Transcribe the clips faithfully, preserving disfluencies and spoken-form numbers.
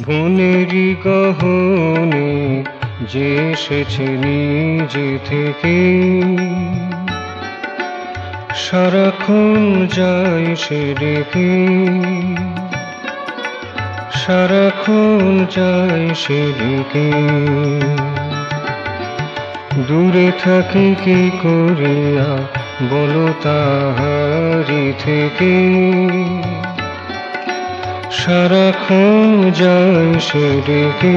মনেরই গহনে যে এসেছে নিজে থেকে, সারাক্ষণ যায় সে ডেকে, সারাক্ষণ যায় সে ডেকে। দূরে থাকি কি করিয়া বলো তাহারি থেকে, সারাক্ষণ যায় সে ডেকে,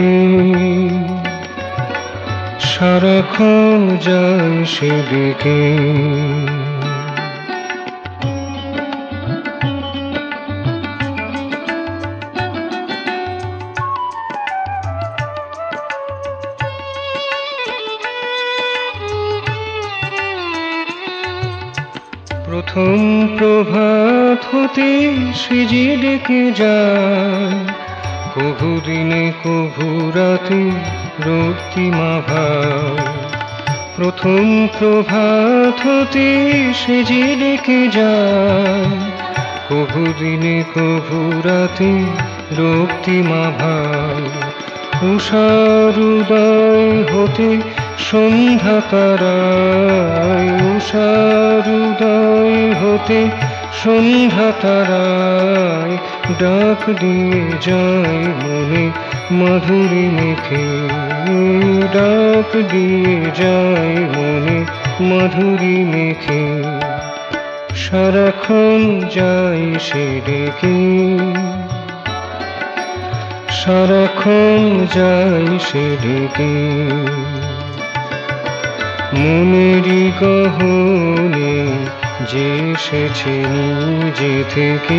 সারাক্ষণ যায় সে ডেকে। প্রথম প্রভাত হতে সে যে ডেকে যায়, কভু দিনে কভু রাতে রক্তিমা ভাই। প্রথম প্রভাত হতে সে যে ডেকে যায়, কভু দিনে কভু রাতে রক্তিমা ভাই। উষার উদয় হতে সন্ধ্যা তারায়, উষার উদয় হতে সন্ধ্যা তারায়, ডাক দিয়ে যায় মনে মাধুরী মেখে, ডাক দিয়ে যায় মনে মাধুরী মেখে। সারাক্ষণ যায় সে ডেকে, সারাক্ষণ যায় সে ডেকে। মনেরই গহনে যে এসেছে নিজে থেকে,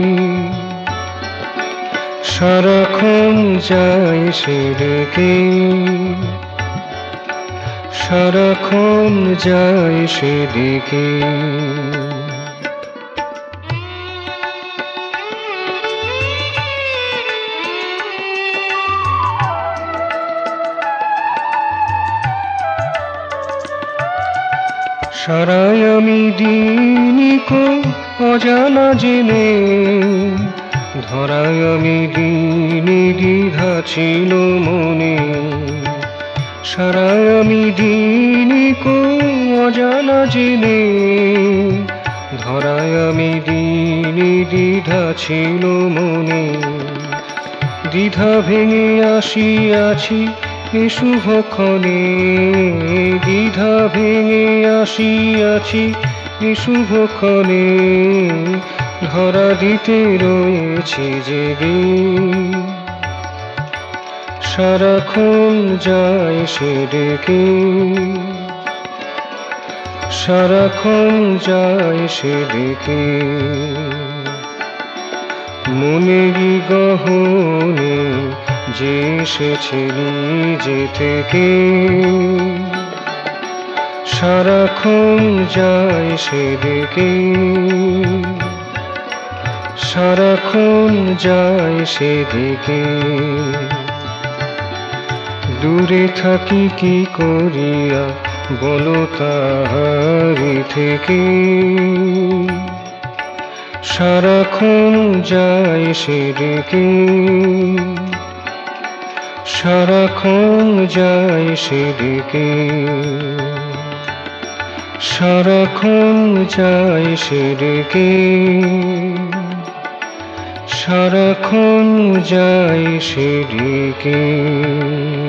সারাক্ষণ যায় সে ডেকে, সারাক্ষণ যায় সে ডেকে। সারাই আমি দিনিকো অজানা জেনে, ধরাই আমি দিনে দ্বিধা ছিল মনে। সারাই আমি দিনিকো অজানা জেনে, ধরাই আমি দিনে দ্বিধা ছিল মনে। দ্বিধা ভেঙে আসিয়াছি এ শুভক্ষণে, দ্বিধা ভেঙে আসিয়াছি এ শুভক্ষণে। ধরা দিতে রয়েছে জেগে, সারাক্ষণ যায় সে ডেকে, সারাক্ষণ যায় সে ডেকে। মনেরই গহনে যে এসেছে নিজে থেকে, সারাক্ষণ যায় সে ডেকে, সারাক্ষণ যায় সে ডেকে। দূরে থাকি কি করিয়া বলো তাহারি থেকে, সারাক্ষণ যায় সে ডেকে, সারাক্ষণ যায় সে ডেকে, সারাক্ষণ যায় সে ডেকে, সারাক্ষণ যায় সে ডেকে।